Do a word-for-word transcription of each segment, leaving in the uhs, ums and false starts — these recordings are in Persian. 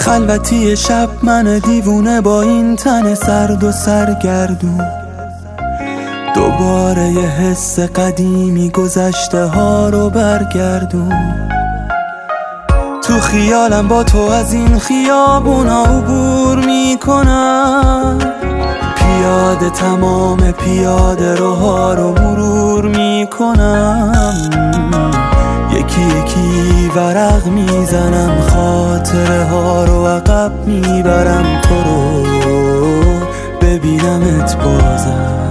خلوتی شب من دیوونه با این تن سرد و سرگردون، دوباره یه حس قدیمی گذشته ها رو برگردون. تو خیالم با تو از این خیابونا عبور میکنم، پیاده تمام پیاده روها رو مرور میکنم، یکی یکی ورق میزنم، خاطره ها رو عقب میبرم، تو رو ببینمت بازم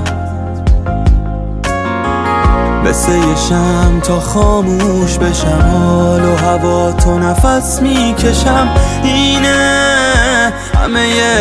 مثل یه شمع تا خاموش بشم، حال و هوا تو نفس میکشم. اینه همه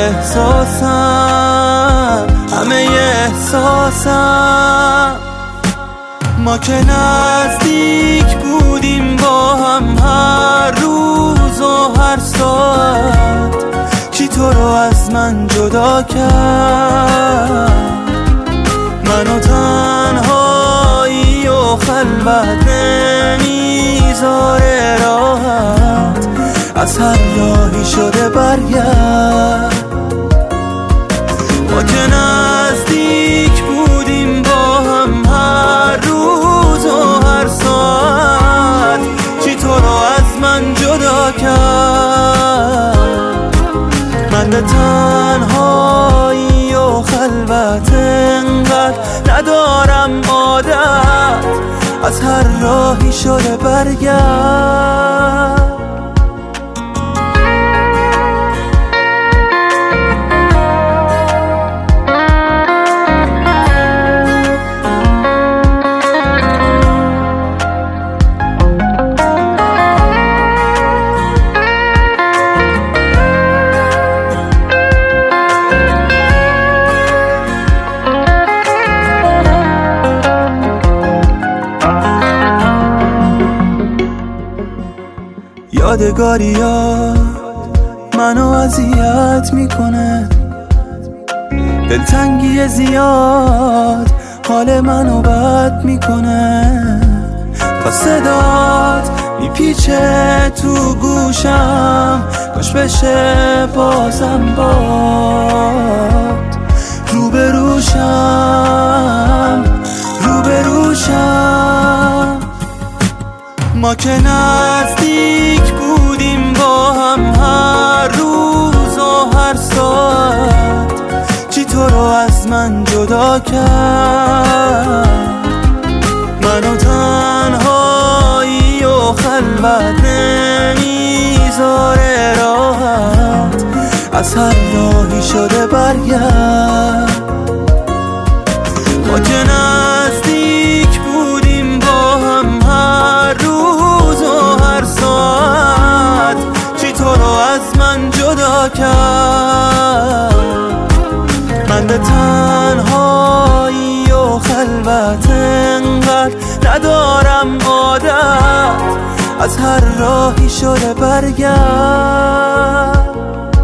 احساسم، همه احساسم. ما که نزدیک بودیم با هم هر روز و هر ساعت، کی تو رو از من جدا کرد؟ منو تنهایی و خلوت نمیذاره راحت، از هر راهی شده برگرد. ما که نزدیک بودیم با هم هر روز و هر ساعت، چی تو رو از من جدا کرد؟ من به تنهایی و خلوت انقدر ندارم عادت، از هر راهی شده برگرد. یادگاریات منو اذیت میکنه، دلتنگی زیاد حال منو بد میکنه، تا صدات میپیچه تو گوشم، کاش بشه بازم باد روبروشم، روبروشم. ما که نزدیک بودیم با هم هر روز و هر ساعت، چی تو رو از من جدا کرد؟ منو تنهایی و خلوت نمیذاره راحت، از هر راهی شده برگرد. ما که نزدیک بودیم با هم هر روز و هر ساعت، چی تو رو از من جدا کرد؟ من به تنهایی و خلوت انقدر ندارم عادت، از هر راهی شده برگرد.